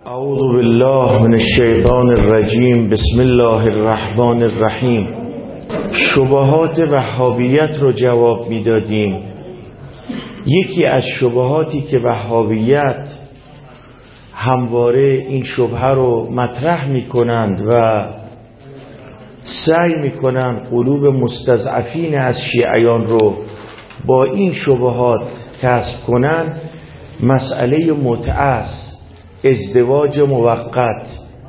اعوذ بالله من الشیطان الرجیم. بسم الله الرحمن الرحیم. شبهات وهابیت رو جواب میدادیم. یکی از شبهاتی که وهابیت همواره این شبهه رو مطرح میکنند و سعی میکنند قلوب مستضعفین از شیعیان رو با این شبهات کسب کنند، مسئله متعه، ازدواج موقت.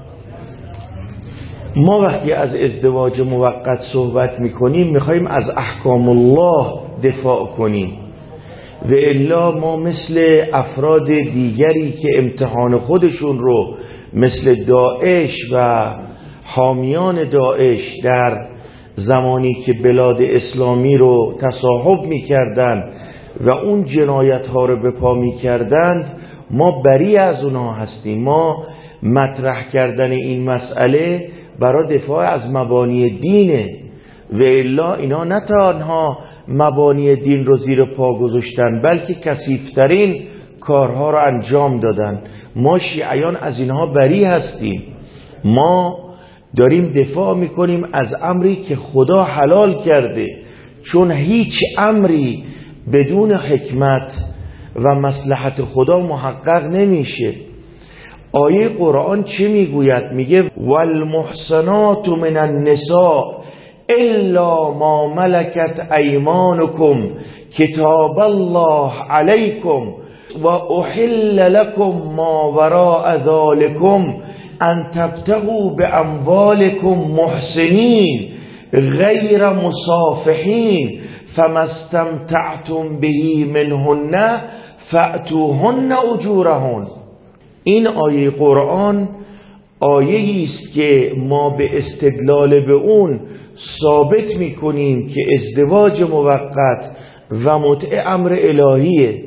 ما وقتی از ازدواج موقت صحبت میکنیم میخوایم از احکام الله دفاع کنیم و الا ما مثل افراد دیگری که امتحان خودشون رو مثل داعش و حامیان داعش در زمانی که بلاد اسلامی رو تصاحب میکردند و اون جنایت ها رو به پا میکردند، ما بری از اونها هستیم. ما مطرح کردن این مسئله برای دفاع از مبانی دینه و الا اینا نه تنها مبانی دین رو زیر پا گذاشتن بلکه کثیف‌ترین کارها رو انجام دادن. ما شیعیان از اینها بری هستیم. ما داریم دفاع میکنیم از امری که خدا حلال کرده، چون هیچ امری بدون حکمت و مصلحت خدا محقق نمیشه. آیه قرآن چه میگوید؟ میگه والمحصنات من النساء الا ما ملكت ایمانکم کتاب الله علیکم و احل لكم ما وراء ذلكم ان تبتغوا باموالکم محسنین غیر مصافحین فما استمتعتم به منهن فأتوهن اجورهن. این آیه قرآن آیه‌ای است که ما به استدلال به اون ثابت می‌کنیم که ازدواج موقت و متعه امر الهیه.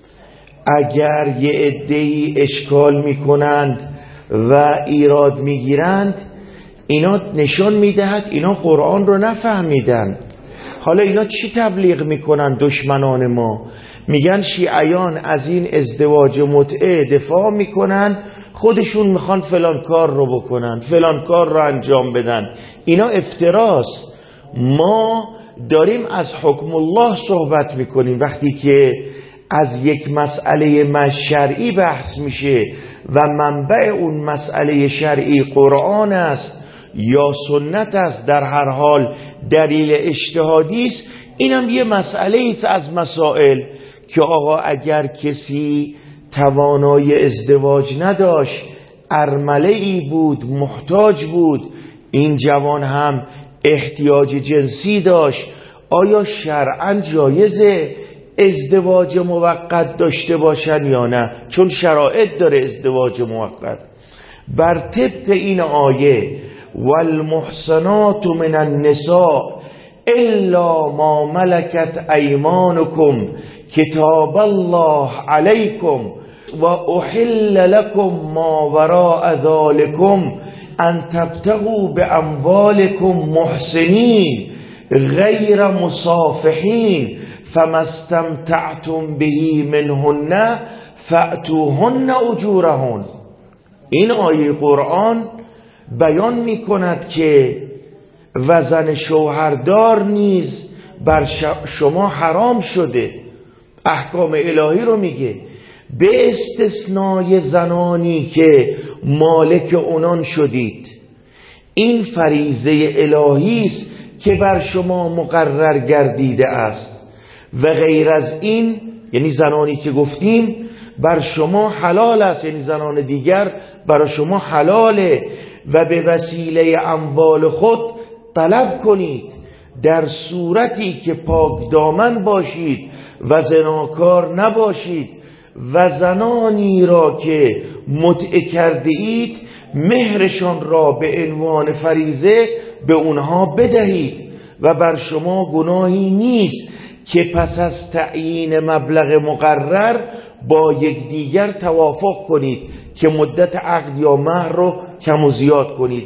اگر یه عده‌ای اشکال می‌کنند و ایراد می‌گیرند، اینا نشان می‌دهد اینا قرآن رو نفهمیدند. حالا اینا چی تبلیغ میکنن؟ دشمنان ما میگن شیعیان از این ازدواج متعه دفاع میکنن، خودشون میخوان فلان کار رو بکنن، فلان کار رو انجام بدن. اینا افتراست. ما داریم از حکم الله صحبت میکنیم. وقتی که از یک مسئله شرعی بحث میشه و منبع اون مسئله شرعی قرآن است یا سنت است، در هر حال دلیل اجتهادی است، اینم یه مسئله است از مسائل که آقا اگر کسی توانای ازدواج نداشت، ارمله‌ای بود، محتاج بود، این جوان هم احتیاج جنسی داشت، آیا شرعاً جایزه ازدواج موقت داشته باشن یا نه؟ چون شرایط داره ازدواج موقت. بر طبق این آیه والمحصنات من النساء الا ما ملكت ایمانکم کتاب الله علیکم و احل لكم ما وراء ذلكم ان تبتغوا باموالکم محسنین غیر مصافحین فما استمتعتم به منهن فأتوهن اجورهن. این آیه قرآن بیان می کند که وزن شوهردار نیز بر شما حرام شده. احکام الهی رو میگه، به استثنای زنانی که مالک اونان شدید. این فریضه الهی است که بر شما مقرر گردیده است و غیر از این، یعنی زنانی که گفتیم بر شما حلال است، یعنی زنان دیگر برای شما حلاله و به وسیله اموال خود طلب کنید در صورتی که پاک دامن باشید و زناکار نباشید و زنانی را که متعه کرده اید مهرشان را به عنوان فریضه به اونها بدهید و بر شما گناهی نیست که پس از تعیین مبلغ مقرر با یکدیگر توافق کنید که مدت عقد یا مهر رو کم و زیاد کنید.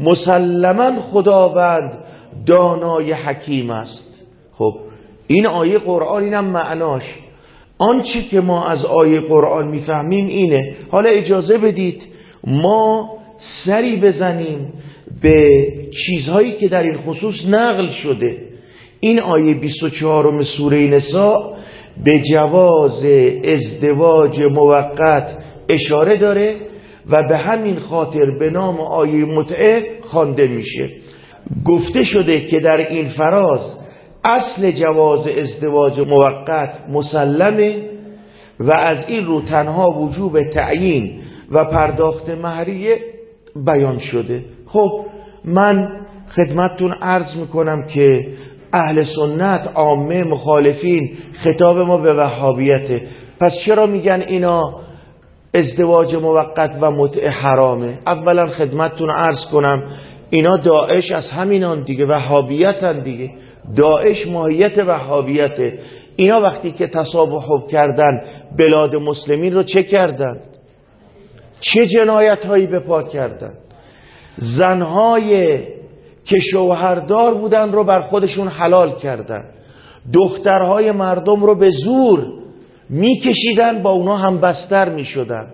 مسلما خداوند دانای حکیم است. خب این آیه قرآن، اینم معناش. آنچه که ما از آیه قرآن میفهمیم اینه. حالا اجازه بدید ما سری بزنیم به چیزهایی که در این خصوص نقل شده. این آیه 24 سوره نساء به جواز ازدواج موقت اشاره داره و به همین خاطر به نام آیه متعه خوانده میشه. گفته شده که در این فراز اصل جواز ازدواج موقت مسلمه و از این رو تنها وجوب تعیین و پرداخت مهریه بیان شده. خب من خدمتتون عرض میکنم که اهل سنت عامه مخالفین خطاب ما به وهابیته. پس چرا میگن اینا ازدواج موقت و متعه حرامه؟ اولا خدمتتون عرض کنم اینا داعش از همینان دیگه، وهابیتن دیگه. داعش ماهیت وهابیته. اینا وقتی که تصابح کردن بلاد مسلمین رو چه کردن؟ چه جنایت هایی به پا کردن؟ زنهای که شوهردار بودن رو بر خودشون حلال کردن، دخترهای مردم رو به زور میکشیدن، با اونا هم بستر میشدن.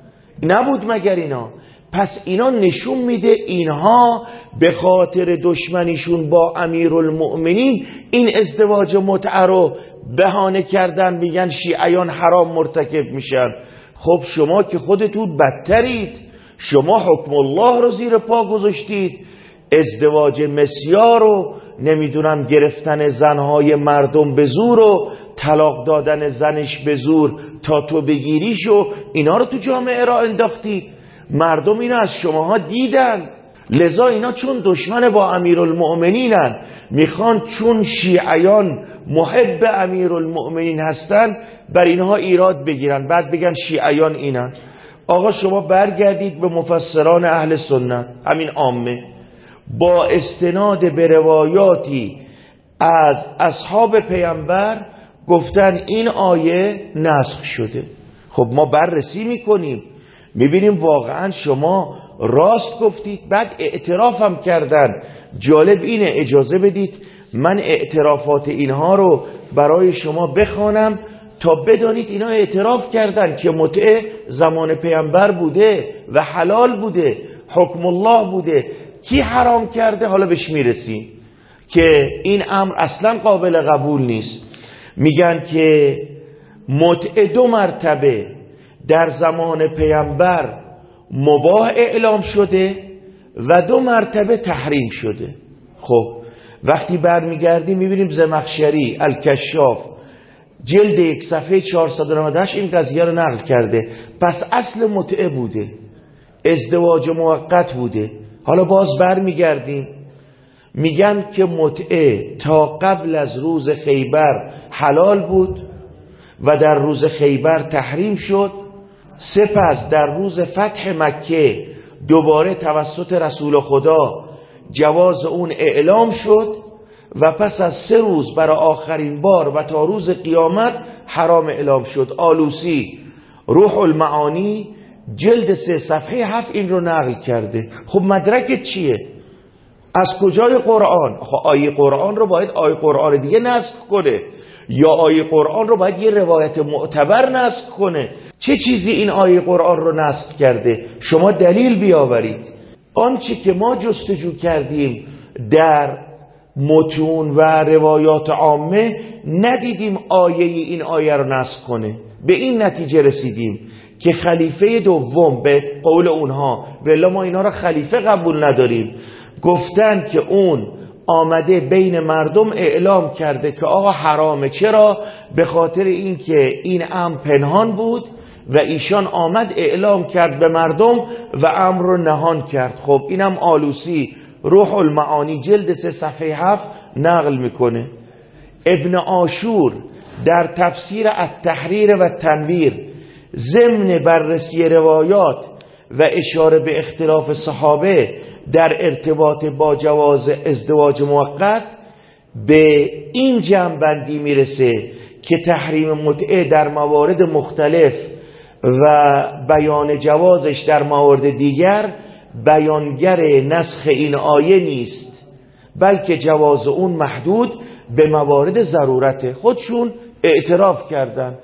نبود مگر اینا؟ پس اینا نشون میده اینها به خاطر دشمنیشون با امیرالمؤمنین این ازدواج متعه رو بهانه کردن، میگن شیعیان حرام مرتکب میشن. خب شما که خودتون بدترید، شما حکم الله رو زیر پا گذاشتید، ازدواج مسیار رو نمیدونم گرفتن زنهای مردم به زور و طلاق دادن زنش به زور تا تو بگیریش و اینا رو تو جامعه را انداختید. مردم اینا از شماها دیدن، لذا اینا چون دشمن با امیرالمؤمنینن میخوان چون شیعیان محب امیرالمؤمنین هستن بر اینها ایراد بگیرن، بعد بگن شیعیان اینن. آقا شما برگردید به مفسران اهل سنت، همین عامه، با استناد به روایاتی از اصحاب پیامبر گفتن این آیه نسخ شده. خب ما بررسی میکنیم میبینیم واقعا شما راست گفتید، بعد اعتراف هم کردن. جالب اینه، اجازه بدید من اعترافات اینها رو برای شما بخوانم تا بدانید اینا اعتراف کردن که متعه زمان پیامبر بوده و حلال بوده، حکم الله بوده. کی حرام کرده؟ حالا بهش میرسیم که این امر اصلا قابل قبول نیست. میگن که متعه 2 مرتبه در زمان پیامبر مباح اعلام شده و 2 مرتبه تحریم شده. خب وقتی برمیگردیم میبینیم زمخشری الکشاف جلد 1 صفحه 498 این قضیه رو نقل کرده. پس اصل متعه بوده، ازدواج موقت بوده. حالا باز برمیگردیم میگن که متعه تا قبل از روز خیبر حلال بود و در روز خیبر تحریم شد. سپس در روز فتح مکه دوباره توسط رسول خدا جواز اون اعلام شد و پس از 3 روز برای آخرین بار و تا روز قیامت حرام اعلام شد. آلوسی روح المعانی جلد 3 صفحه 7 این رو نقل کرده. خب مدرک چیه؟ از کجای قرآن؟ خب آیه قرآن رو باید آیه قرآن دیگه نسخ کنه یا آیه قرآن رو باید یه روایت معتبر نسخ کنه. چه چیزی این آیه قرآن رو نسخ کرده؟ شما دلیل بیاورید. آنچه که ما جستجو کردیم در متون و روایات عامه ندیدیم آیه این آیه رو نسخ کنه. به این نتیجه رسیدیم که خلیفه دوم به قول اونها، ولی ما اینا رو خلیفه قبول نداریم، گفتن که اون آمده بین مردم اعلام کرده که آقا حرامه. چرا؟ به خاطر این که این امر پنهان بود و ایشان آمد اعلام کرد به مردم و امر رو نهان کرد. خب اینم آلوسی روح المعانی جلد 3 صفحه 7 نقل میکنه. ابن عاشور در تفسیر التحریر و تنویر ضمن بررسی روایات و اشاره به اختلاف صحابه در ارتباط با جواز ازدواج موقت به این جمع‌بندی میرسه که تحریم متعه در موارد مختلف و بیان جوازش در موارد دیگر بیانگر نسخ این آیه نیست، بلکه جواز اون محدود به موارد ضرورته. خودشون اعتراف کردن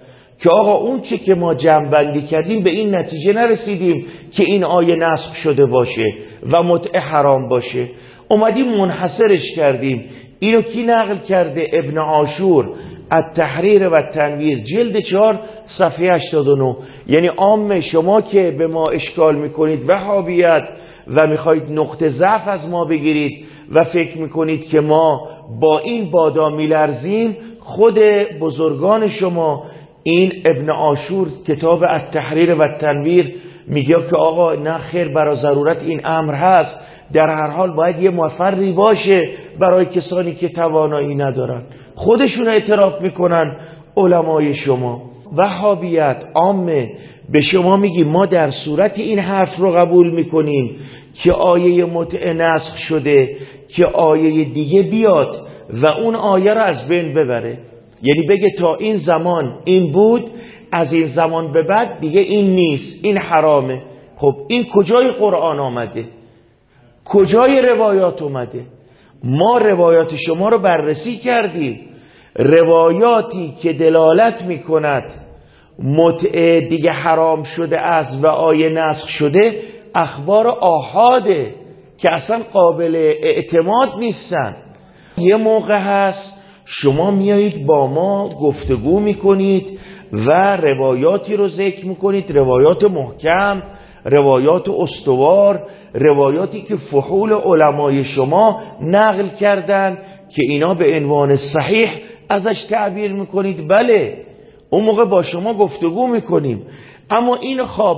که آقا اون چه که ما جمع‌بندی کردیم به این نتیجه نرسیدیم که این آیه نسخ شده باشه و متع حرام باشه، اومدیم منحصرش کردیم. اینو کی نقل کرده؟ ابن عاشور التحریر و التنویر جلد 4 صفحه 89. یعنی عام شما که به ما اشکال میکنید وهابیت و میخواید نقطه ضعف از ما بگیرید و فکر میکنید که ما با این بادا میلرزیم، خود بزرگان شما این ابن عاشور کتاب التحریر و التنویر میگه که آقا نه خیر، برای ضرورت این امر هست، در هر حال باید یه مفری باشه برای کسانی که توانایی ندارن. خودشون اعتراف میکنن علمای شما. وهابیت عامه به شما میگی ما در صورت این حرف رو قبول میکنیم که آیه متع نسخ شده که آیه دیگه بیاد و اون آیه رو از بین ببره، یعنی بگه تا این زمان این بود، از این زمان به بعد دیگه این نیست، این حرامه. خب این کجای قرآن آمده؟ کجای روایات اومده؟ ما روایات شما رو بررسی کردیم، روایاتی که دلالت میکند متع دیگه حرام شده است و آیه نسخ شده اخبار آحاده که اصلا قابل اعتماد نیستن. یه موقع هست شما میایید با ما گفتگو میکنید و روایاتی رو ذکر میکنید، روایات محکم، روایات استوار، روایاتی که فحول علمای شما نقل کردن که اینا به عنوان صحیح ازش تعبیر میکنید. بله اون موقع با شما گفتگو میکنیم، اما این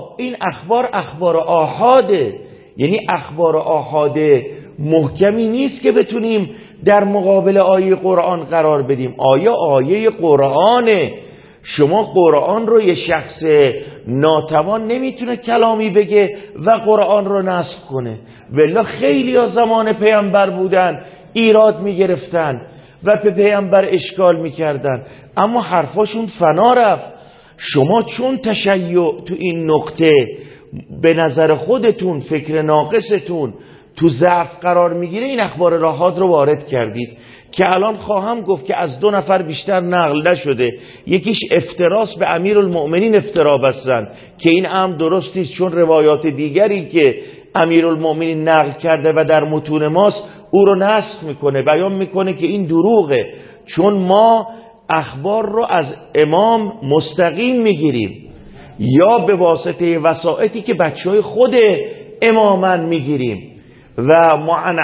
اخبار آحاده، یعنی اخبار آحاده محکمی نیست که بتونیم در مقابل آیه قرآن قرار بدیم. آیه قرآنه. شما قرآن رو یه شخص ناتوان نمیتونه کلامی بگه و قرآن رو نسخ کنه. والله خیلی ها زمان پیامبر بودن ایراد میگرفتن و به پیامبر اشکال میکردن، اما حرفاشون فنا رفت. شما چون تشیع تو این نقطه به نظر خودتون فکر ناقصتون تو ضعف قرار میگیره، این اخبار راحات رو وارد کردید که الان خواهم گفت که از 2 نفر بیشتر نقل نشده. یکیش افتراس به امیرالمؤمنین افترا بستن که این امر درست نیست، چون روایات دیگری که امیرالمؤمنین نقل کرده و در متون ماست او رو نسخ میکنه، بیان میکنه که این دروغه، چون ما اخبار رو از امام مستقیم میگیریم یا به واسطه وسائطی که بچهای خود امامن میگیریم و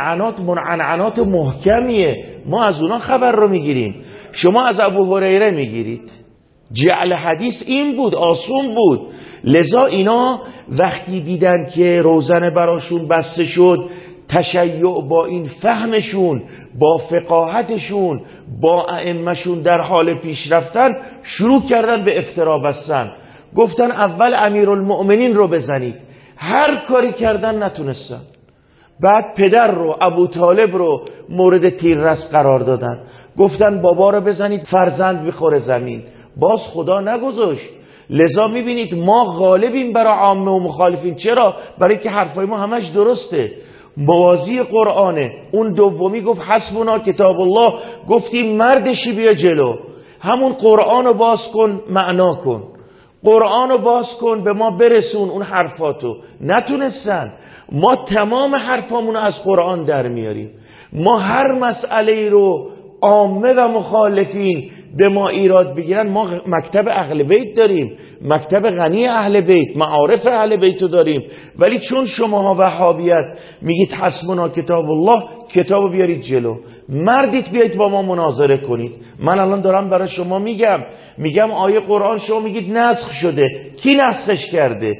معنعنات محکمیه، ما از اونا خبر رو میگیریم. شما از ابو هریره میگیرید، جعل حدیث این بود، آسون بود. لذا اینا وقتی دیدن که روزنه براشون بسته شد، تشیع با این فهمشون، با فقاهتشون، با ائمه‌شون در حال پیش رفتن، شروع کردن به افترا بستن. گفتن اول امیرالمؤمنین رو بزنید، هر کاری کردن نتونستن. بعد پدر رو، ابو طالب رو مورد تیررس قرار دادن، گفتن بابا رو بزنید فرزند بخوره زمین، باز خدا نگذاشت. لذا میبینید ما غالبیم برای عامه و مخالفین. چرا؟ برای که حرفای ما همش درسته، موازی قرآنه. اون دومی گفت حسبنا کتاب الله، گفتیم مردشی بیا جلو، همون قرآن رو باز کن، معنا کن، قرآن رو باز کن، به ما برسون اون حرفاتو. نتونستن. ما تمام حرفامون از قرآن در میاریم. ما هر مسئله رو عامه و مخالفین به ما ایراد بگیرن، ما مکتب اهل بیت داریم، مکتب غنی اهل بیت، معارف اهل بیت داریم. ولی چون شماها وهابیت میگید حسبنا کتاب الله، کتابو بیارید جلو، مردید بیایید با ما مناظره کنید. من الان دارم برای شما میگم آیه قرآن شما میگید نسخ شده، کی نسخش کرده؟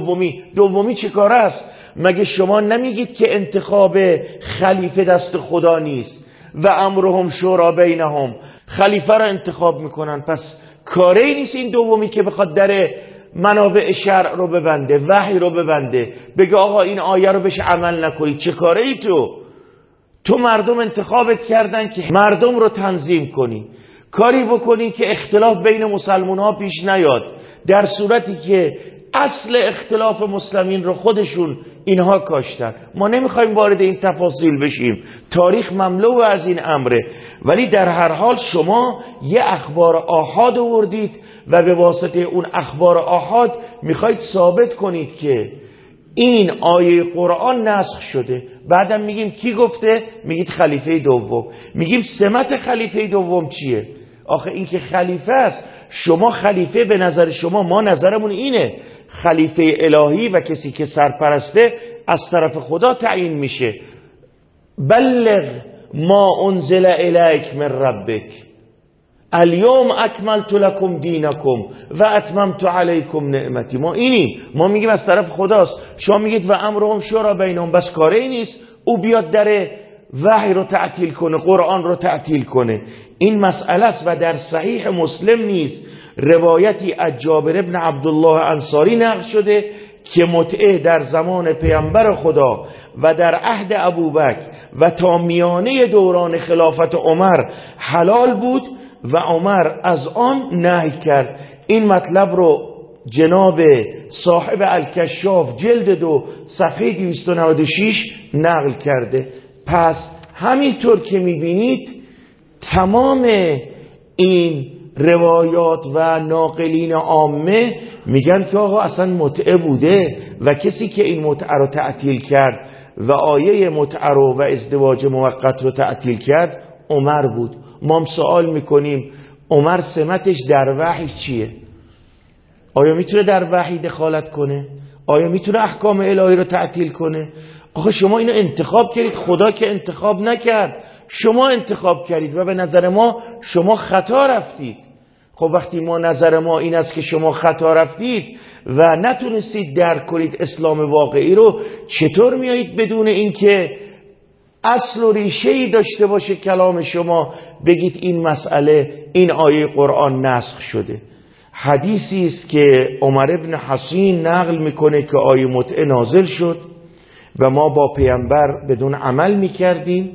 دومی چه کار است؟ مگه شما نمیگید که انتخاب خلیفه دست خدا نیست و امرهم شورا بینهم، خلیفه را انتخاب میکنن؟ پس کاری نیست این دومی که بخواد در منابع شرع رو ببنده، وحی رو ببنده، بگه آقا این آیه رو بهش عمل نکنید. چه کاری تو مردم انتخابت کردن که مردم رو تنظیم کنی، کاری بکنی که اختلاف بین مسلمان ها پیش نیاد، در صورتی که اصل اختلاف مسلمین رو خودشون اینها کاشتن. ما نمیخوایم وارد این تفاصیل بشیم، تاریخ مملو از این امره، ولی در هر حال شما یه اخبار آحاد آوردید و به واسطه اون اخبار آحاد میخواید ثابت کنید که این آیه قرآن نسخ شده. بعدم میگیم کی گفته؟ میگید خلیفه دوم. میگیم سمت خلیفه دوم چیه؟ آخه این که خلیفه است، شما خلیفه به نظر شما، ما نظرمون اینه خلیفه الهی و کسی که سرپرسته از طرف خدا تعیین میشه. بلغ ما انزل الیک من ربک الیوم اکملت لکم دینکم و اتممت علیکم نعمتی. ما اینی، ما میگیم از طرف خداست، شما میگید و امرهم شورا بینهم. بس کاری نیست او بیاد در وحی رو تعطیل کنه، قرآن رو تعطیل کنه. این مسئله است. و در صحیح مسلم نیز روایتی از جابر ابن عبدالله انصاری نقل شده که متعه در زمان پیامبر خدا و در عهد ابوبکر و تا میانه دوران خلافت عمر حلال بود و عمر از آن نهی کرد. این مطلب رو جناب صاحب الکشاف جلد 2 صفحه 296 نقل کرده. پس همینطور که میبینید تمام این روایات و ناقلین عامه میگن که آقا اصلا متعه بوده و کسی که این متعه رو تعطیل کرد و آیه متعه رو و ازدواج موقت رو تعطیل کرد عمر بود. ما هم سوال میکنیم عمر سمتش در وحی چیه؟ آیا میتونه در وحی دخالت کنه؟ آیا میتونه احکام الهی رو تعطیل کنه؟ آخه شما اینو انتخاب کردید، خدا که انتخاب نکرد، شما انتخاب کردید و به نظر ما شما خطا رفتید. خب وقتی ما نظر ما این است که شما خطا رفتید و نتونستید درک کنید اسلام واقعی رو، چطور میایید بدون اینکه اصل و ریشه‌ای داشته باشه کلام شما بگید این مسئله، این آیه قرآن نسخ شده؟ حدیثی است که عمر ابن حسین نقل میکنه که آیه متعه نازل شد و ما با پیامبر بدون عمل میکردیم،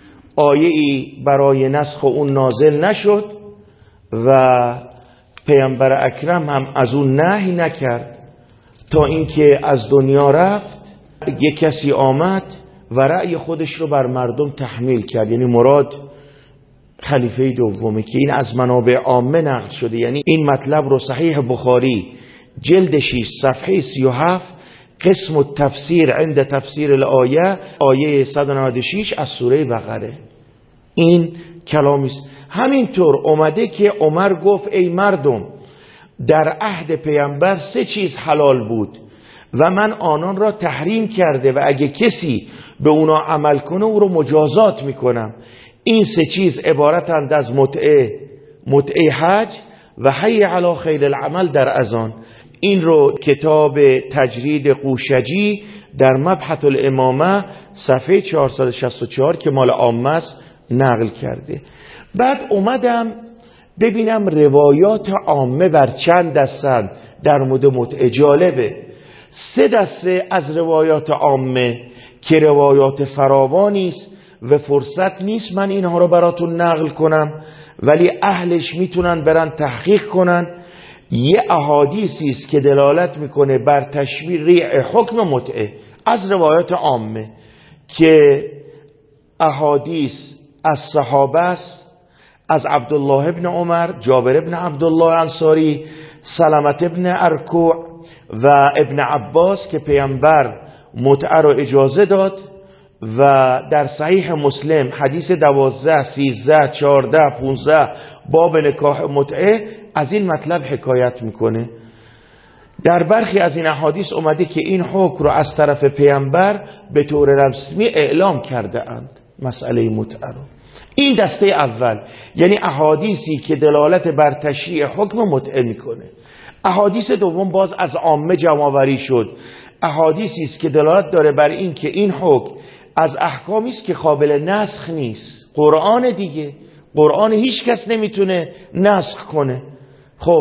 آیه‌ای برای نسخ اون نازل نشد و پیامبر اکرم هم از اون نهی نکرد تا اینکه از دنیا رفت. یک کسی آمد و رأی خودش رو بر مردم تحمیل کرد، یعنی مراد خلیفه دومه که این از منابع عامه نقل شده. یعنی این مطلب رو صحیح بخاری جلد 6 صفحه 37 قسم التفسیر عند تفسیر الآیه آیه 196 از سوره بقره این کلامی است. همینطور اومده که عمر گفت ای مردم، در عهد پیامبر 3 چیز حلال بود و من آنان را تحریم کرده و اگه کسی به اونا عمل کنه او رو مجازات میکنم. این 3 چیز عبارتند از متعه حج و حی علی خیر العمل در اذان. این رو کتاب تجرید قوشجی در مبحث الامامه صفحه 464 که مال عامه است نقل کرده. بعد اومدم ببینم روایات عامه بر چند دستند در مورد متعه. جالبه 3 دسته از روایات عامه که روایات فراوانی است و فرصت نیست من اینها رو براتون نقل کنم، ولی اهلش میتونن برن تحقیق کنن. یه احادیثی است که دلالت میکنه بر تشریع حکم متعه از روایات عامه که احادیث از صحابه است، از عبدالله ابن عمر، جابر ابن عبدالله انصاری، سلمت ابن ارکوع و ابن عباس که پیامبر متعه رو اجازه داد و در صحیح مسلم حدیث 12 13 14 15 باب نکاح متعه از این مطلب حکایت میکنه. در برخی از این احادیث اومده که این حکم رو از طرف پیامبر به طور رسمی اعلام کرده اند، مسئله متعه رو. این دسته اول یعنی احادیثی که دلالت بر تشریع حکم متعه میکنه. احادیث دوم باز از عامه جمع‌آوری شد، احادیثی است که دلالت داره بر این که این حکم از احکامی است که قابل نسخ نیست. قرآن دیگه، قرآن هیچ کس نمیتونه نسخ کنه. خب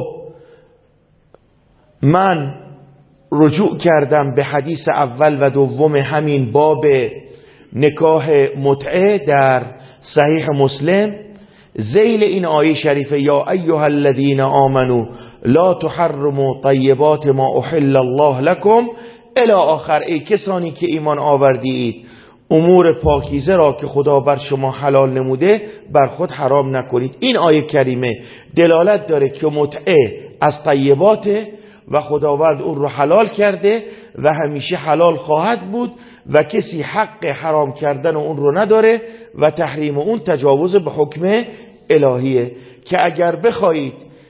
من رجوع کردم به حدیث اول و دوم همین باب نکاح متعه در صحیح مسلم، ذیل این آیه شریفه یا ایها الذین آمنوا لا تحرموا طیبات ما احل الله لكم الی آخر. ای کسانی که ایمان آوردید امور پاکیزه را که خدا بر شما حلال نموده بر خود حرام نکنید. این آیه کریمه دلالت داره که متعه از طیباته و خداوند اون رو حلال کرده و همیشه حلال خواهد بود و کسی حق حرام کردن اون رو نداره و تحریم اون تجاوز به حکم الهیه. که اگر بخواهید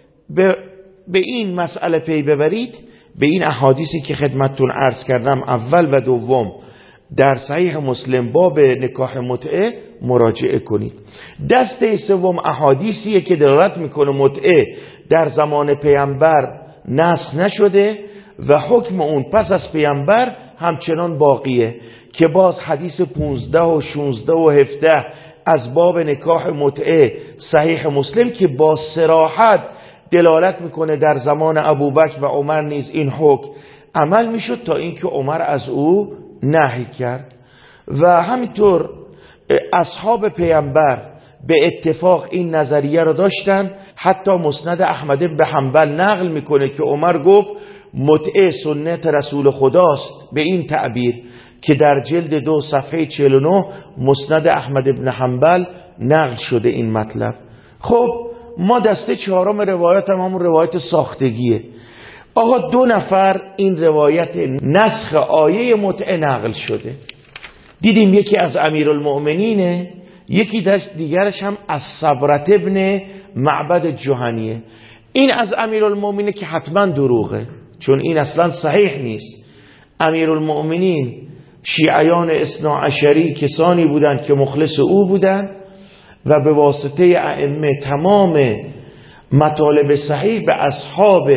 به این مسئله پی ببرید، به این احادیثی که خدمتتون عرض کردم اول و دوم در صحیح مسلم باب نکاح متعه مراجعه کنید. دسته سوم احادیثیه که دلالت میکنه متعه در زمان پیامبر نسخ نشده و حکم اون پس از پیامبر همچنان باقیه، که باز حدیث 15 و 16 و 17 از باب نکاح متعه صحیح مسلم که با صراحت دلالت میکنه در زمان ابوبکر و عمر نیز این حکم عمل میشد تا اینکه عمر از او نهی کرد. و همینطور اصحاب پیامبر به اتفاق این نظریه رو داشتن. حتی مسند احمد بن حنبل نقل میکنه که عمر گفت متعه سنت رسول خداست، به این تعبیر که در جلد 2 صفحه 49 مسند احمد بن حنبل نقل شده این مطلب. خب ما دسته چهارم روایت هم همون روایت ساختگیه. آقا 2 نفر این روایت نسخ آیه متعه نقل شده. دیدیم یکی از امیرالمؤمنینه، یکی دیگرش هم از صبرت ابن معبد جهنیه. این از امیرالمؤمنین که حتما دروغه، چون این اصلا صحیح نیست. امیرالمؤمنین شیعیان اثنا عشری کسانی بودند که مخلص او بودند و به واسطه ائمه تمام مطالب صحیح به اصحاب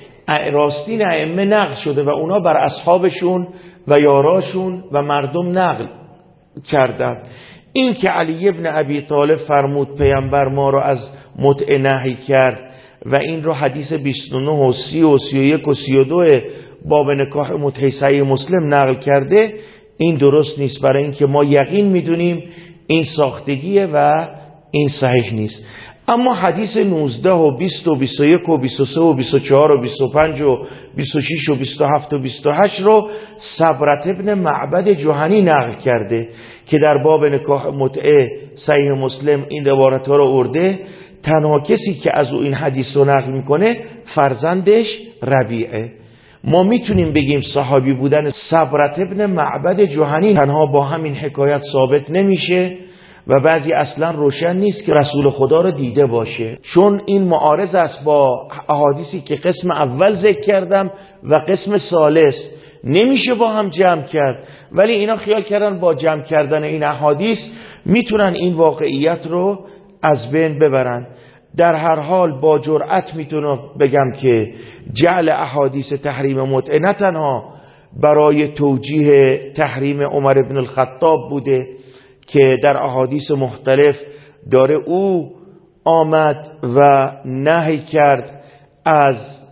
راستین ائمه نقل شده و اونا بر اصحابشون و یاراشون و مردم نقل کردند. این که علی ابن ابی طالب فرمود پیامبر ما رو از متعه نهی کرد و این رو حدیث 29 و 30 و 31 و 32 باب نکاح متعه صحیح مسلم نقل کرده، این درست نیست. برای اینکه ما یقین میدونیم این ساختگیه و این صحیح نیست. اما حدیث 19 و 20 و 21 و 23 و 24 و 25 و 26 و 27 و 28 رو صبرت ابن معبد جهنی نقل کرده که در باب نکاح متعه صحیح مسلم این روایت ها رو آورده. تنها کسی که از او این حدیث رو نقل میکنه فرزندش ربیعه. ما میتونیم بگیم صحابی بودن صبرت ابن معبد جهنی تنها با همین حکایت ثابت نمیشه و بعضی اصلا روشن نیست که رسول خدا رو دیده باشه، چون این معارض است با احادیثی که قسم اول ذکر کردم و قسم ثالث، نمیشه با هم جمع کرد. ولی اینا خیال کردن با جمع کردن این احادیث میتونن این واقعیت رو از بین ببرن. در هر حال با جرأت میتونم بگم که جعل احادیث تحریم متعه نه تنها برای توجیه تحریم عمر بن الخطاب بوده که در احادیث مختلف داره او آمد و نهی کرد از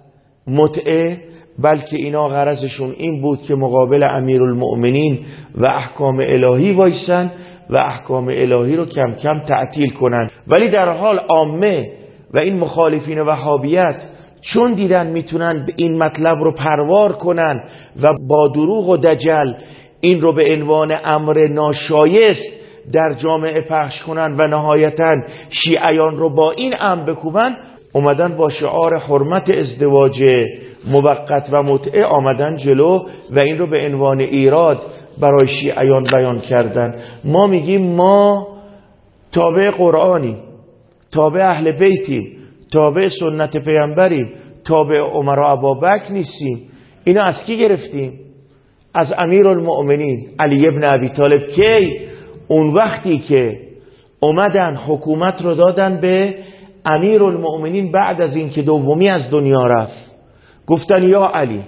متعه، بلکه اینا غرضشون این بود که مقابل امیرالمؤمنین و احکام الهی وایسن و احکام الهی رو کم کم تعطیل کنن. ولی در حال عامه و این مخالفین وهابیت چون دیدن میتونن این مطلب رو پروار کنن و با دروغ و دجل این رو به عنوان امر ناشایست در جامعه پخش کنن و نهایتاً شیعیان رو با این امر بکوبن، اومدن با شعار حرمت ازدواج موقت و متعه آمدن جلو و این رو به عنوان ایراد برای شیعیان بیان کردن. ما میگیم ما تابع قرآنیم، تابع اهل بیتیم، تابع سنت پیامبریم، تابع عمر و ابابکر نیستیم. اینا از کی گرفتیم؟ از امیرالمؤمنین علی ابن ابی طالب. کی؟ اون وقتی که اومدن حکومت رو دادن به امیرالمؤمنین بعد از اینکه دومی از دنیا رفت، گفتن یا علی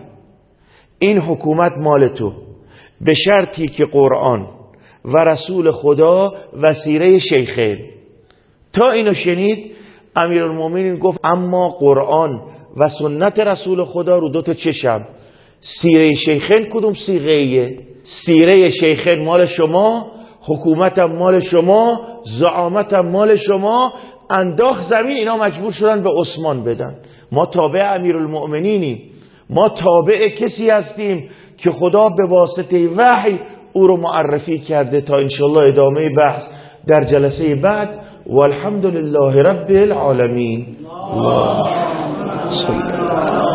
این حکومت مال تو، به شرطی که قرآن و رسول خدا و سیره شیخین. تا اینو شنید امیرالمؤمنین گفت اما قرآن و سنت رسول خدا رو 2 چشم، سیره شیخین کدوم سیغه‌ایه؟ سیره شیخین مال شما، حکومتم مال شما، زعامتم مال شما. انداخت زمین. اینا مجبور شدن به عثمان بدن. ما تابع امیرالمؤمنینیم، ما تابع کسی هستیم که خدا به واسطه وحی او رو معرفی کرده تا انشالله ادامه بحث در جلسه بعد. والحمد لله رب العالمین. الله